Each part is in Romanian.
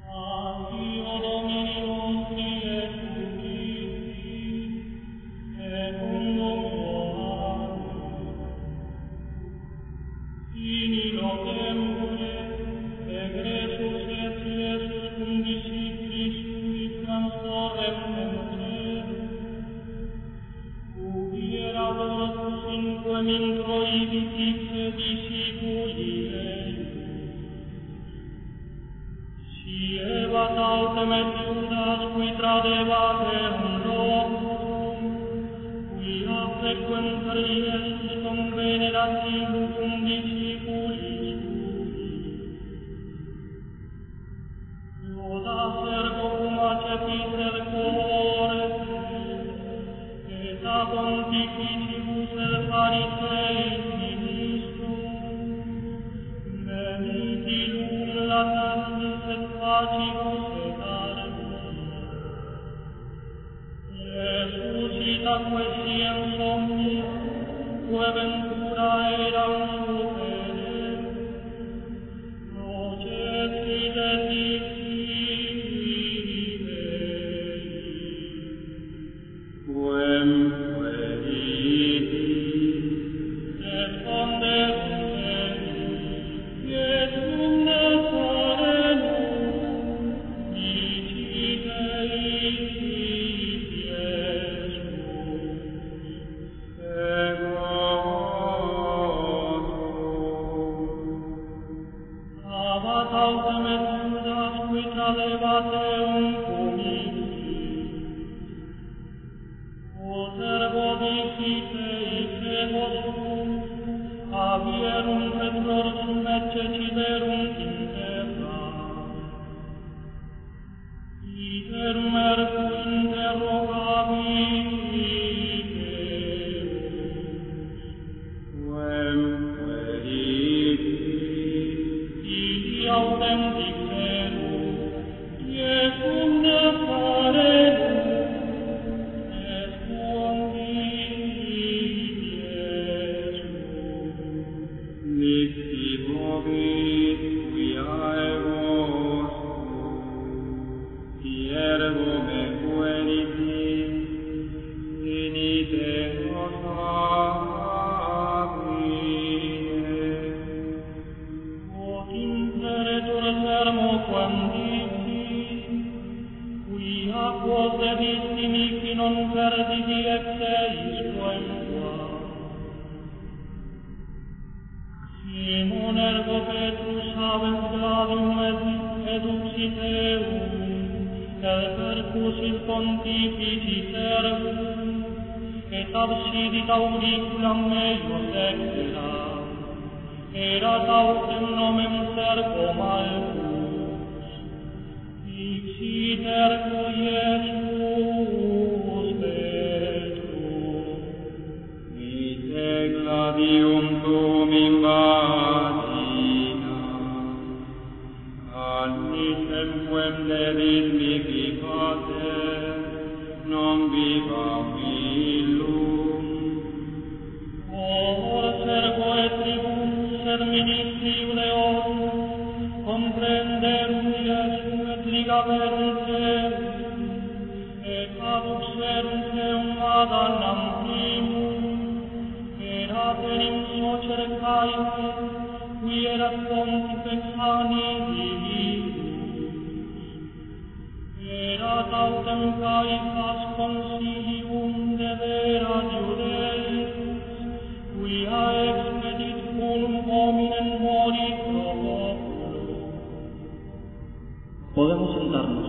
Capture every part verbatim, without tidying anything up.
Podemos sentarnos.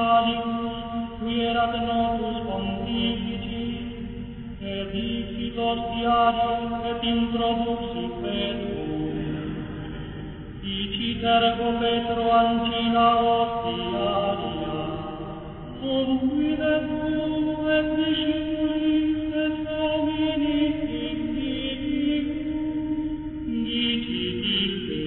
Qui erat notus pontifici, et dicitor ostiarium et introduxit Petrum, diciter co Petro ancina ostiaria, cum vide tu et discipulis et homini indignicum, dici dice,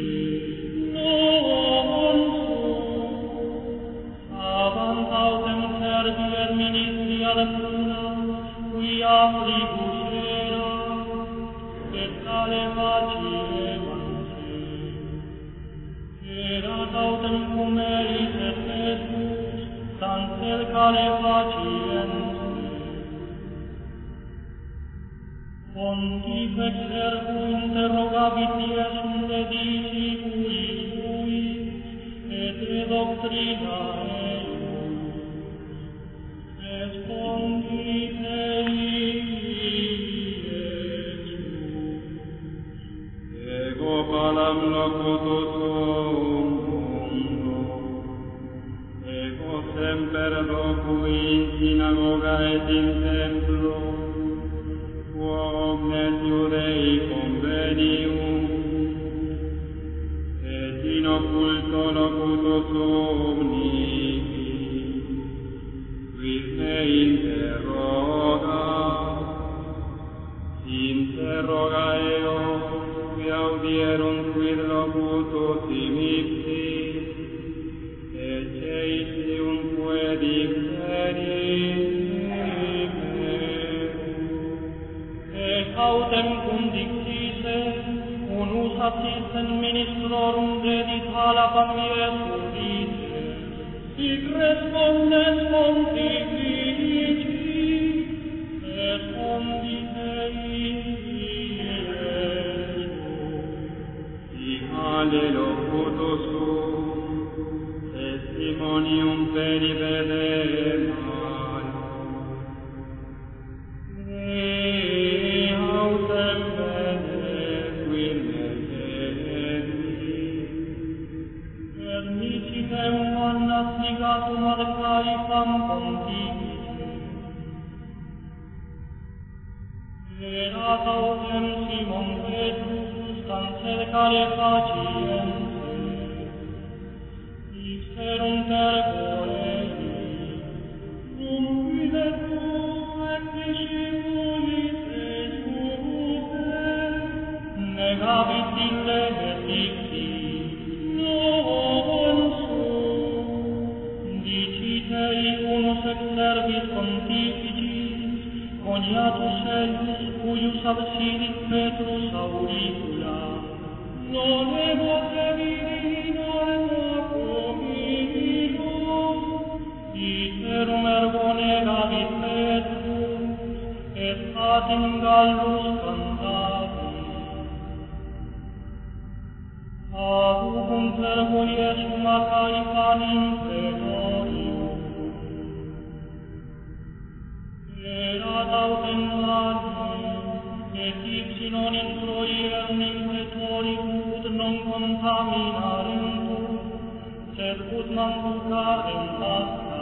non sum, avant autem servi et ministri ad pruna, qui afflicus era, et tale faciebat se. Erat autem cum eris et Petrus, tantel cale faciense. Pontifex ergo interrogabit Iesum de discipulis suis, et de doctrina eius. Respondit Ego palam locutus mundo, ego semper locui in synagoga et in templo, quo omnes Iudei convenium, et in occulto locutus omnici, quis me interroga, interroga eo, qui audierunt quid locutus imipsi, et ceisiumque dicterit me. Et autem cum dictise, unus assistent ministrorum dedit halapam Iesu dice, sic respondes pontifici, respondite Iesu. Icale locutus sum, testimonium peribede malo. Et autem vede quid necessit, et nicitem mannas ligatum ad Caifam pontifice. Erat autem Simon Petrus, tantel cale faciense, ixerunt ergo ei, cum vide tu et discipulis ejuse, negabit ille et dictit, non sum, dicitei unus ex servis pontificis, coniatus eius, cuius absidit Petrus auricula, non emote viri non hominum, iterum ergo negabit Petrus, et patim gallus cantavit. Aducunt ergo Iesum a Caifam in praetorium. Erat autem anne, et ipsi non introierum in praetorium ut non contaminarentur, sed ut manducarem pacta.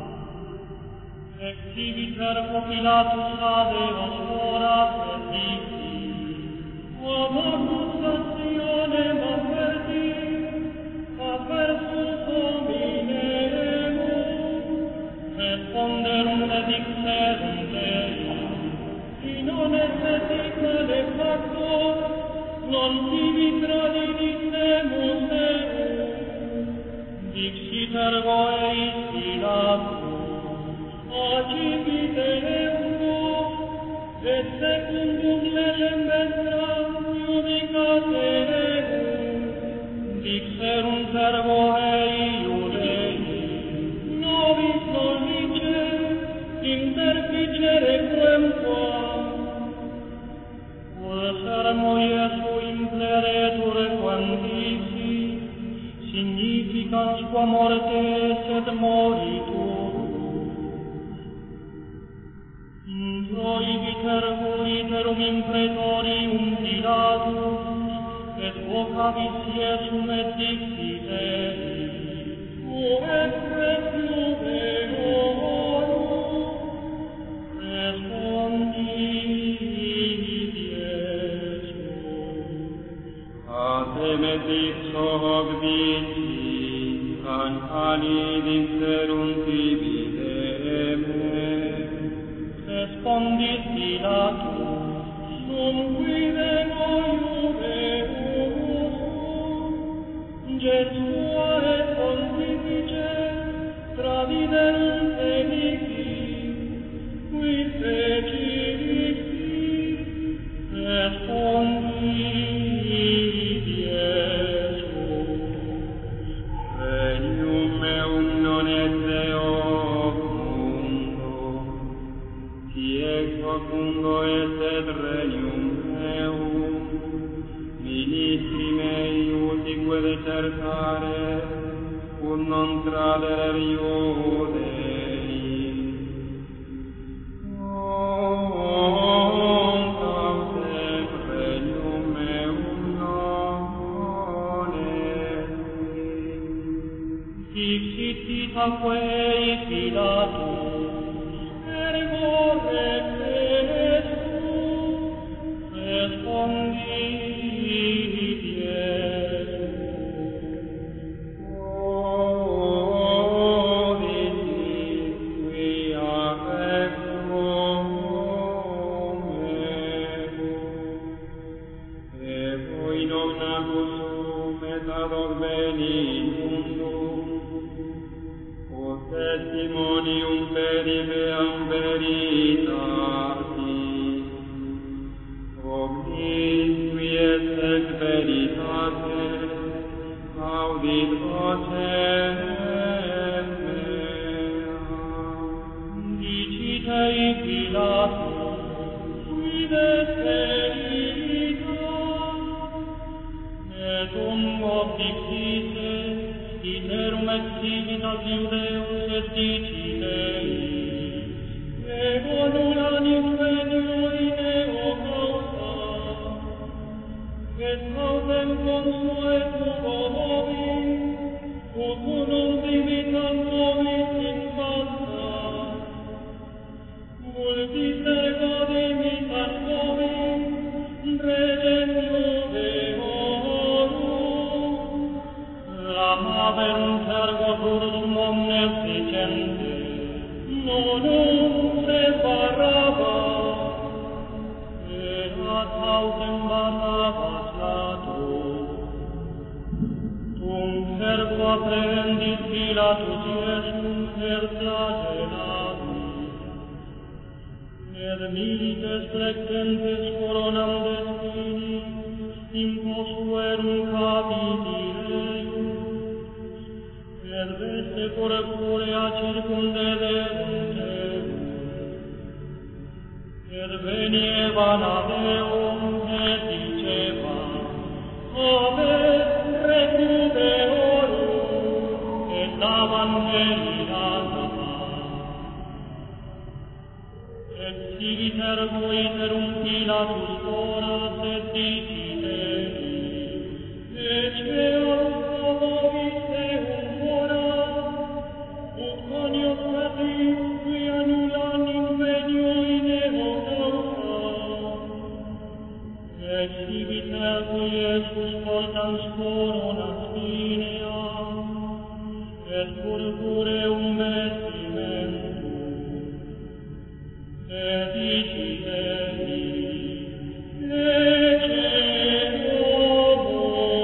Exhibit ergo Pilatus adeos foras et dictit, quam accusationem avertit, aversus hominemus, responderum et dixerunt ei, in non esse tale factor, non tibi tradidisemus eum, dixit ergo eis Pilatus, acipit ergo, et secundum legem vestram judicate eum, dixerunt ergo ei Iudei, nobis non lice, interficere quem quam. Quod sermo Iesu impleretur quantisi, significans qua mortes et moritur. Introibit ergo iterum in praetorium Pilatus, et vocabit Iesum et dixit ei, o et pretium eorum, respondit ipso hoc vici, an ali dixerunt tibi me. Respondit Pilatus, sum quide noiure usus, gens tua et pontifice, tradiderunt edicti, quid fecilis, respondit Iesus. Regnum meum non est deoc mundo, hic facundo est et regnum meum, ministri mei utique desertare, ut non traderer Iudei. Om causem regnum meum non est. Dixit itaque Pilatus, ergo reprenes tu, respondit Iesus. Odicit quia pecum meum, ego in omna cusum et ad hoc veni mundum, quod testimonium periveam veritatis, omnis qui est ex veritate, audit vocem meam. Dicite Pilatus, quid est veritas? Et umbo dixite, iterum exigitas Iudeus et diciteis, ego nulla ingenio in eo causa, et causem consuetuo vobis, ut unum divitam vobis in falsa, multis ergo dimitas vobis, regem Iudeorum, lamaverunt ergo tursum omnes dicente, nonum se Barabbas, et ad autem Barabbas latus. Tunc ergo apprehendit Pilatus Iesum per flagellatis, et milites flectentes coronam de spinis, imposuerum capiti eius, et veste corporea circumdederunt eum, et venievant ad eum, et dicebant, Ave Requiem, et davant Elias, et civit ergo iterum Pilatus foras et diciteis, ecceas vobis eum foras, ut conioscatis qui annullam ingenio in eo causa. Exhibit ergo Iesus portans coronas fineam, et purpureum vestimentum, et diciteis, ecce homo,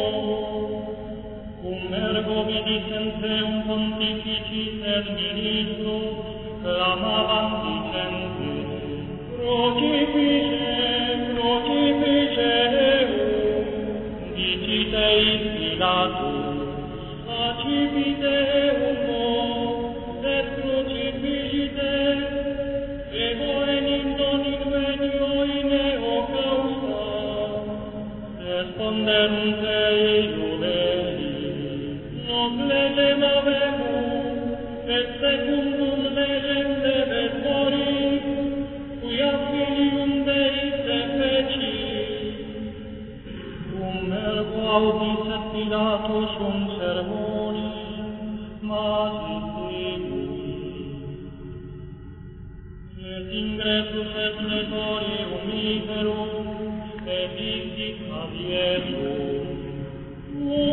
cum ergo vidissent eum pontificis et ministros, clamavant dicente, Crocifixe, crocifixe eum, diciteis Pilatus, accipite eum, et crucificite, ego enim non ingenio in eo causa. Responderunt ei Iudei, non legem avemus, et secundum legem debet morir, quia filium Dei se fecit. Cum ergo audicet Pilatus sum sermonis, masit et ingressus et netorium iterum, et dictit ad Iesum,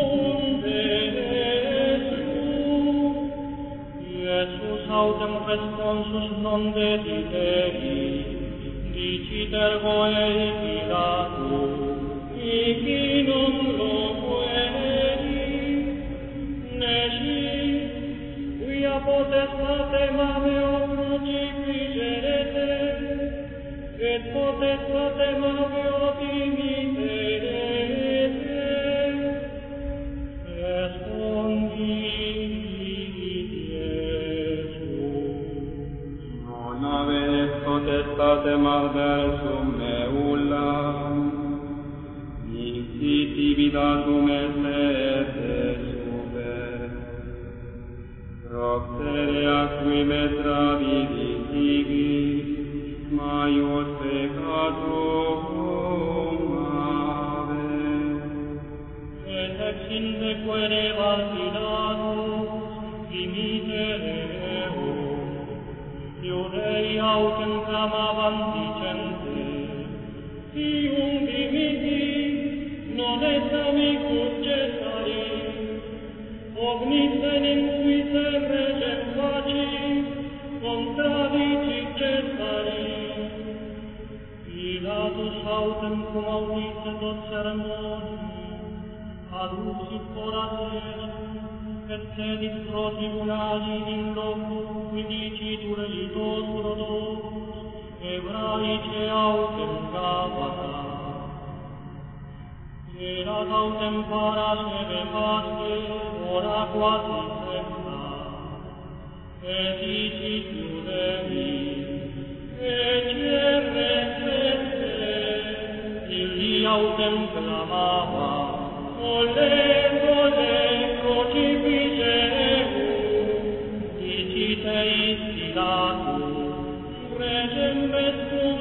autem responsus non dediteri, diciter voei Pilatus, ici non loco eri, nesci, quia potestate maveo crucifigerete, et potestate maveo dimiserete. Respondi, Iesus. Non aveți potestate malversum meullam, nisi divitatum esse super. Proctere acqui me traviditivi, maius peccatum ave. Et ex indequere Pilatus, dimitere eum, iurei autem clamavant dicente, Ium dimiti, non est amicus Caesari, omnisse nimquise regem faci, contradici Caesari. Pilatus autem cum audisse tot sermonum, aducit orates, et sedit pro tribunali in loco qui dicitur litos prodos, Hebraice autem capata. Erat autem para sebe paste, ora quasi sexta, et dicit Iudei, ecce seste, illi autem clamava, Ole, ole, crucifice eum, dicite Pilatus, regem vestum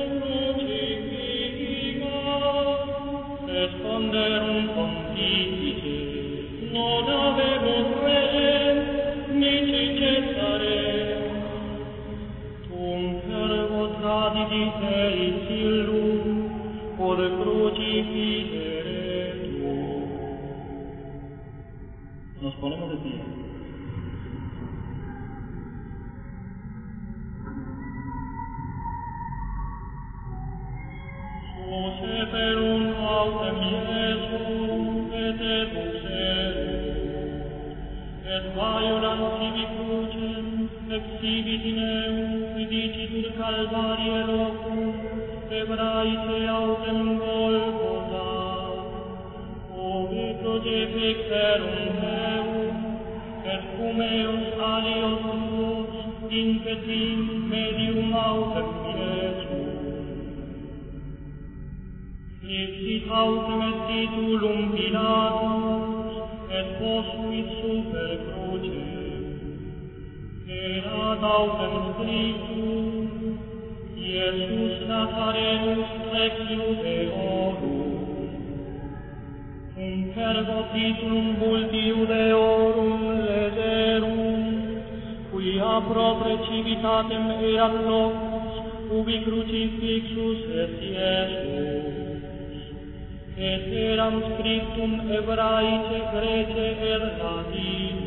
crucificat. Responderum pontifice, non avemus regem, nici Caesare. Tum fervo tradidite illum, quod crucificere tu. Nos ponemos de pie. Seperum autem Iesum, et ebuserum, et vaiulam sibi crucem, exhibit in eum, dicitur Calvarie locum, Hebraice autem Golgotha, ove crucifixerum eum, et cum eus alios tuos, impetim medium autem Iesum. Ipsit autem et titulum Pilatus, et posuit super crucem. Erat autem scriptum, Iesus Nazarenus Rex Iudeorum. Cum pergo titulum vulti Iudeorum lederum, quia propre civitatem erat locus, ubi crucifixus est Iesus. Et eram scriptum Hebraice, Grece et Latine.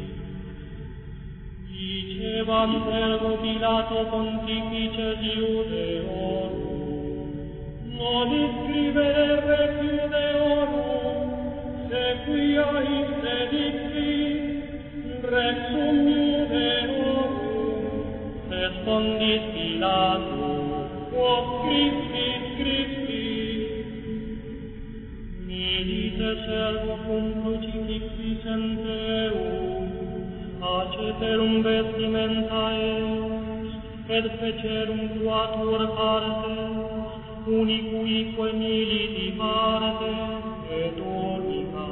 Dicebant ergo Pilato pontifices Iudeorum, non iscribere Rex Iudeorum, sequia ipse dicti, Rexum Iudeorum. Respondit Pilatus, quo scripti, scripti. Milite servo cum crucifixis enteum, aceterum vestimenta eus, et fecerum quatuor partes, unicuique militi partes, et tunica.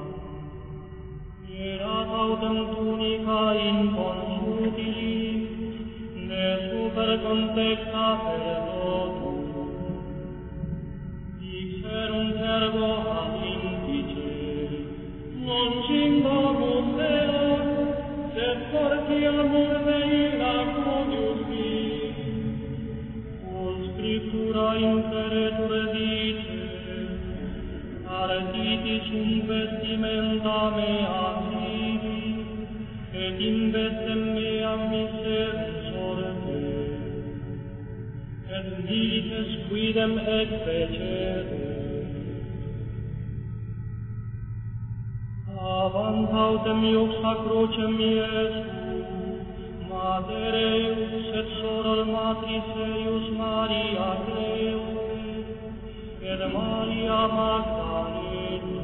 Erat autem tunica in consutilis, ne super contexta perdotum. Dixerum ergo ad indice, non cingamus eam, sed partiamur de illa conius vis. Quod scriptura imperetur dice, artiti sum vestimenta mea civi, et in vestem mea miserum et milites quidem et fecere. Avant autem iuxa crucem Iesus, Mater eius et soror matris eius Maria Cleope, et Maria Magdalene,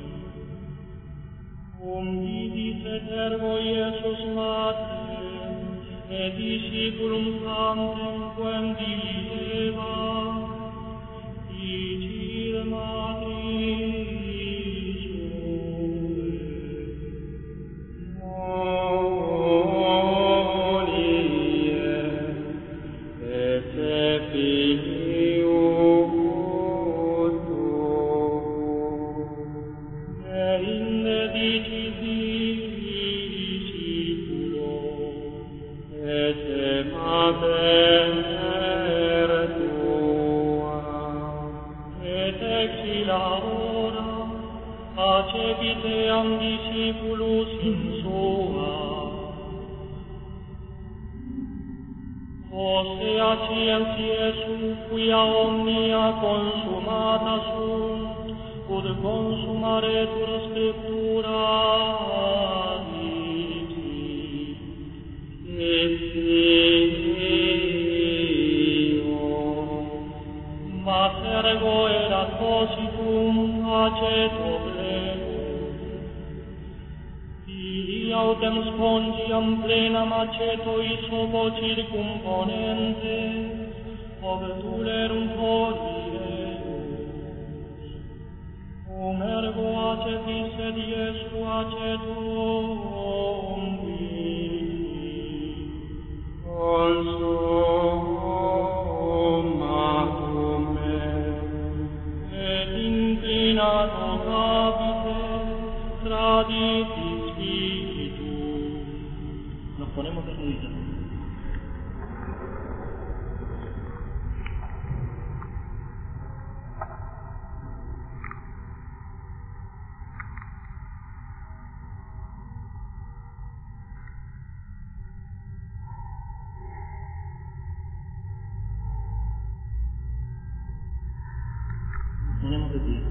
cum vidis et ergo Iesus Mater, et disciplum tantem quem diligeva, dicir Matris accepiteam discipulus in sua. Osea scientiae quia omnia consumata sunt, ut consumaretur scriptura dicit, et io, mater ergo erat positum aceto autem spongiam plenam aceto isopo circumponente, obtulerum folieus, cum ergo acetis et Iesu aceto umbiti, consumatum est, et inclinato capite, traditi. Ponemos de rodillas. Ponemos de pie.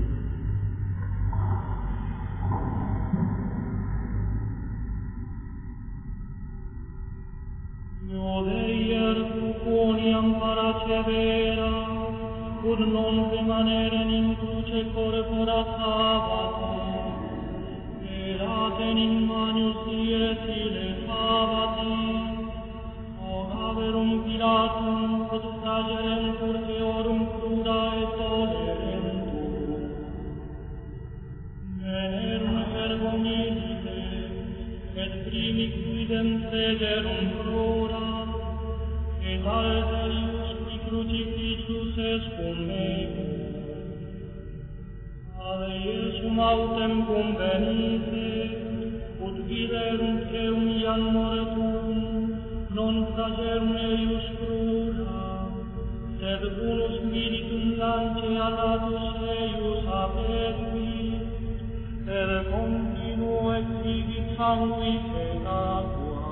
Odeier quoniam paracevera, ut non remaneren in cruce corpora sabate, eraten in manius dies ile sabati, ogaverum Pilatum ut tragerem curteorum crura et tolerentur. Venerum ergo milite, et primi quidem tragerum crura, et alterius qui crucifixus est cum meo. Ave Iesum autem convenite, ut viderunt eum iam mortum, non tragerum eius crura, sed unus militum lance alatus eius apetuit, et continuo exigit sanguis et aqua.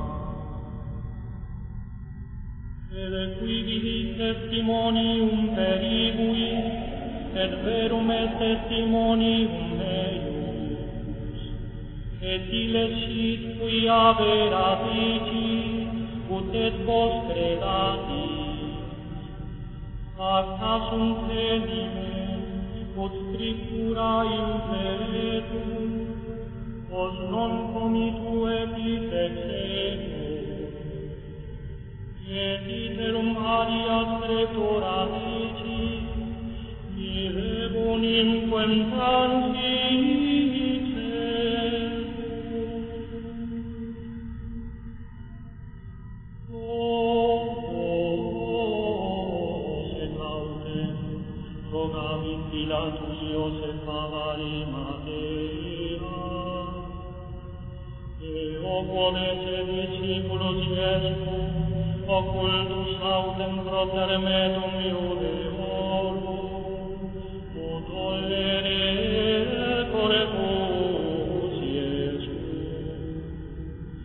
Et equibili testimonium peribuit, et verum est testimonium eius. Et illecit quia vera dicit, ut et vos credatis. Acta sunt tenime, ut scriptura imperetur, os non comitu epis exequo. Et iterum alias scriptura dicit, ire bonim quem transicetur. O, et autem, rogavit Pilatus Iosefa Arimathea, eo ponese discipulos Iesu, occultus autem propter metum Iudeorum, ut tolerere corpus Iesu,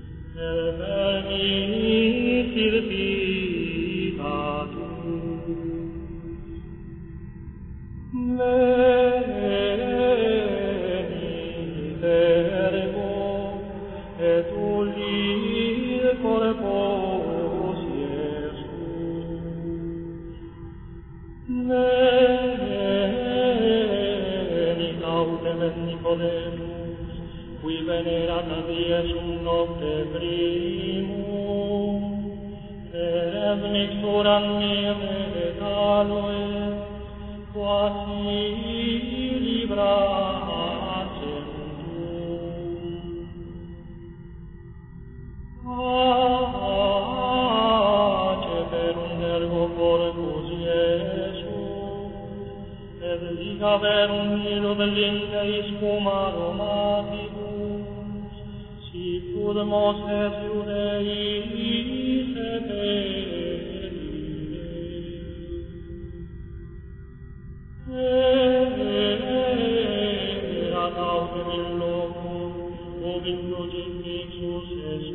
et permittir vitatum. Nicodemus, cui venerata dies un nocte primum, per mixturam mire regaloe, quasi libracem tuum. Pace per un ergo corpus Iesus, et liga verum nilo dell'inteis cum aromaticus, sicur mos et Iudeis et Erat autem in locum, ubi crucifixus est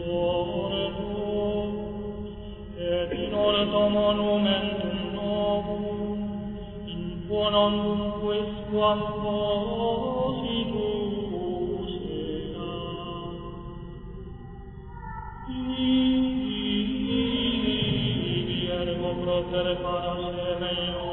ortus, et in orto monumentum novum, in bonum quisquam positus erat. Ibi ergo proter para se meo